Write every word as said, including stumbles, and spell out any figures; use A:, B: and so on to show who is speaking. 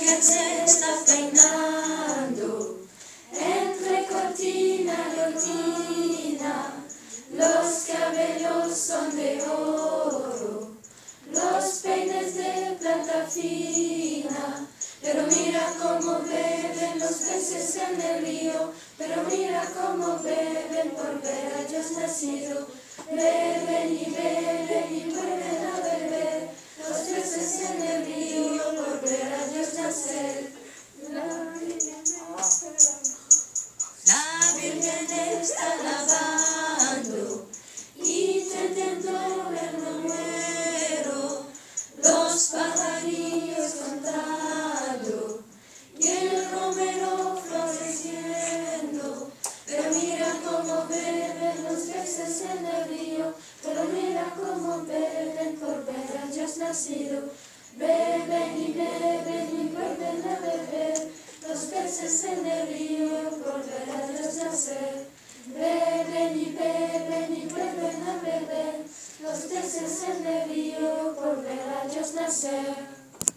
A: Virgen se está peinando, entre cortina y cortina, los cabellos son de oro, los peines de plata fina. Pero mira cómo beben los peces en el río, pero mira cómo beben por ver a Dios nacido. Beben y beben y vuelven a beber los peces en el río por ver a Dios nacer. La Virgen está lavando y tendiendo el romero, los pajarillos cantando y el romero floreciendo. Pero mira cómo beben los peces en el río, pero mira cómo beben por ver a Dios nacido. Beben y beben y vuelven a beber los peces en el río por ver a Dios nacer. Beben y beben y vuelven a beber los peces en el río por ver a Dios nacer.